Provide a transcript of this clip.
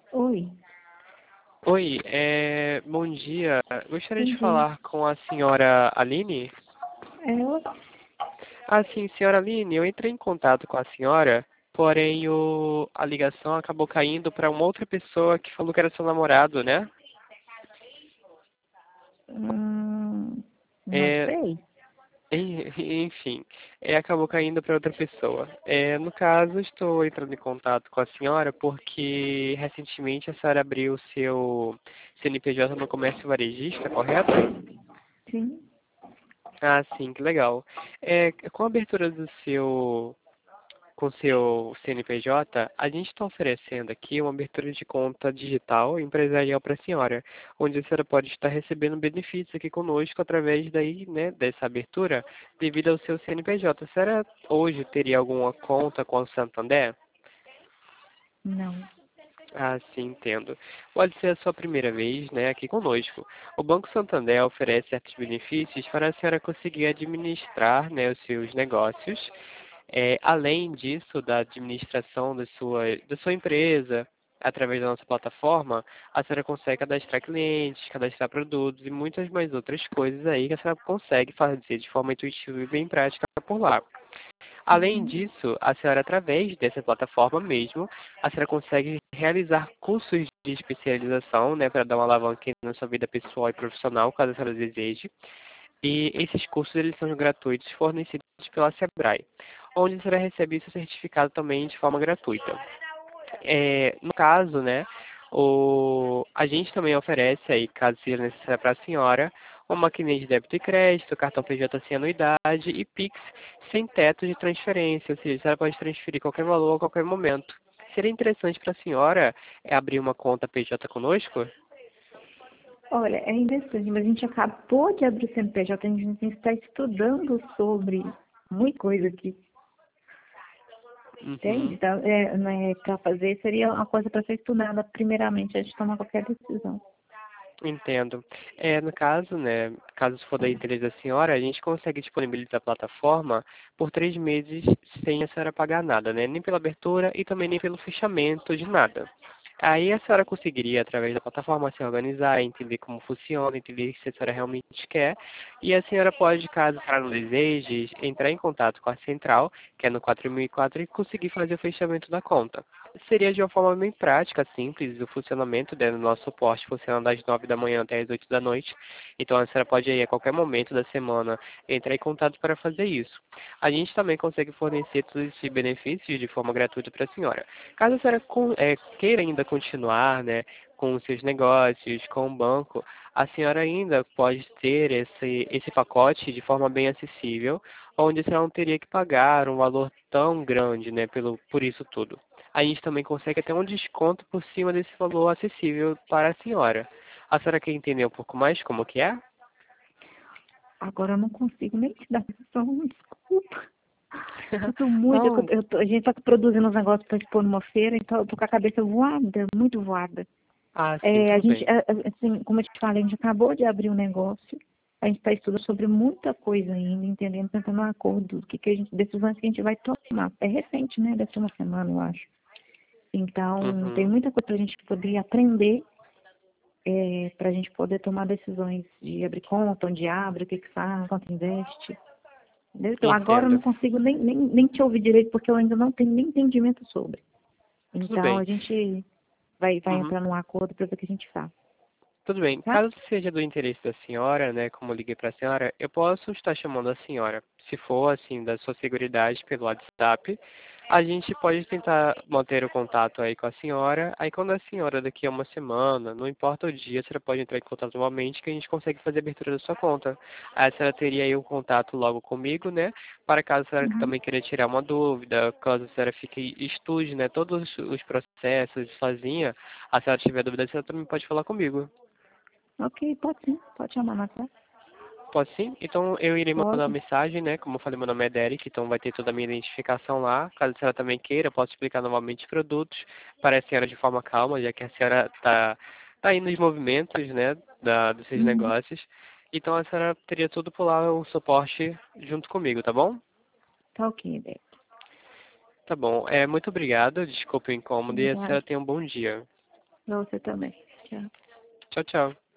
Oi, Oi, bom dia. Gostaria bom de dia. falar com a senhora Aline. Ela? Ah, sim, senhora Aline, eu entrei em contato com a senhora, porém a ligação acabou caindo para uma outra pessoa que falou que era seu namorado, né? Não É, sei. enfim, acabou caindo para outra pessoa. No caso, estou entrando em contato com a senhora porque recentemente a senhora abriu o seu CNPJ no comércio varejista, correto? Sim. Ah, sim, que legal. Com a abertura com o seu CNPJ, a gente está oferecendo aqui uma abertura de conta digital empresarial para a senhora, onde a senhora pode estar recebendo benefícios aqui conosco através daí, né, dessa abertura, devido ao seu CNPJ. A senhora hoje teria alguma conta com o Santander? Não. Ah, sim, entendo. Pode ser a sua primeira vez, né, aqui conosco. O Banco Santander oferece certos benefícios para a senhora conseguir administrar, né, os seus negócios. Além disso, da administração da sua empresa, através da nossa plataforma, a senhora consegue cadastrar clientes, cadastrar produtos e muitas mais outras coisas aí que a senhora consegue fazer de forma intuitiva e bem prática por lá. Além Uhum. disso, a senhora, através dessa plataforma mesmo, a senhora consegue realizar cursos de especialização, né, para dar uma alavanca na sua vida pessoal e profissional, caso a senhora deseje. E esses cursos, eles são gratuitos, fornecidos pela Sebrae, onde a senhora recebe seu certificado também de forma gratuita. No caso, né, a gente também oferece aí, caso seja necessário para a senhora, uma maquininha de débito e crédito, cartão PJ sem anuidade e Pix sem teto de transferência, ou seja, a senhora pode transferir qualquer valor a qualquer momento. Seria interessante para a senhora abrir uma conta PJ conosco? Olha, é interessante, mas a gente acabou de abrir o CNPJ, a gente está estudando sobre muita coisa aqui, entende? Uhum. Então, né, para fazer seria uma coisa para ser estudada primeiramente antes de tomar qualquer decisão. Entendo. No caso, né, caso for da interesse da senhora, a gente consegue disponibilizar a plataforma por 3 meses sem a senhora pagar nada, né? Nem pela abertura e também nem pelo fechamento de nada. Aí a senhora conseguiria, através da plataforma, se organizar, entender como funciona, entender se a senhora realmente quer. E a senhora pode, caso a senhora não deseje, entrar em contato com a central, que é no 4004, e conseguir fazer o fechamento da conta. Seria de uma forma bem prática, simples, o funcionamento do nosso suporte funciona das 9 da manhã até as 8 da noite. Então a senhora pode ir a qualquer momento da semana entrar em contato para fazer isso. A gente também consegue fornecer todos esses benefícios de forma gratuita para a senhora. Caso a senhora queira ainda continuar, né, com os seus negócios, com o banco, a senhora ainda pode ter esse pacote de forma bem acessível, onde a senhora não teria que pagar um valor tão grande, né, por isso tudo. A gente também consegue até um desconto por cima desse valor acessível para a senhora. A senhora quer entender um pouco mais como que é? Agora eu não consigo nem te dar decisão, desculpa. Eu tô muito, Não, a gente tá produzindo uns negócios para expor numa feira, então eu tô com a cabeça voada, muito voada. ah, sim, A tudo gente, bem. assim, como eu te falei, a gente acabou de abrir um negócio, a gente está estudando sobre muita coisa ainda, entendendo, tentando um acordo, decisões que a gente vai tomar. É recente, né? Deve ser uma semana, eu acho. Então, tem Uhum, muita coisa para a gente poder aprender, para a gente poder tomar decisões de abrir conta, onde abre, o que que faz, quanto investe. Entendeu? Então, agora eu não entendo. consigo nem te ouvir direito, porque eu ainda não tenho nem entendimento sobre. Tudo Então, bem. a gente vai Uhum. entrar num acordo para ver o que a gente faz, Tudo bem. tá? Caso seja do interesse da senhora, né, como eu liguei para a senhora, eu posso estar chamando a senhora. Se for, assim, da sua seguridade pelo WhatsApp, a gente pode tentar manter o contato aí com a senhora. Aí quando a senhora, daqui a uma semana, não importa o dia, a senhora pode entrar em contato novamente que a gente consegue fazer a abertura da sua conta. Aí a senhora teria aí um contato logo comigo, né, para caso a senhora Uhum. também queira tirar uma dúvida, caso a senhora fique, estude, né, todos os processos sozinha, a senhora tiver dúvida, a senhora também pode falar comigo. Ok, pode sim, pode chamar na tá? Pode sim? Então eu irei mandar uma Pode. mensagem, né? Como eu falei, meu nome é Derek, então vai ter toda a minha identificação lá. Caso a senhora também queira, eu posso explicar novamente os produtos para a senhora de forma calma, já que a senhora tá aí nos movimentos, né? Dos seus Uhum. negócios. Então a senhora teria tudo por lá, o suporte junto comigo, tá bom? Tá ok, Beck. Tá bom. Muito obrigado, desculpe o incômodo e a Obrigada. senhora tenha um bom dia. Pra você também. Tchau. Tchau, tchau.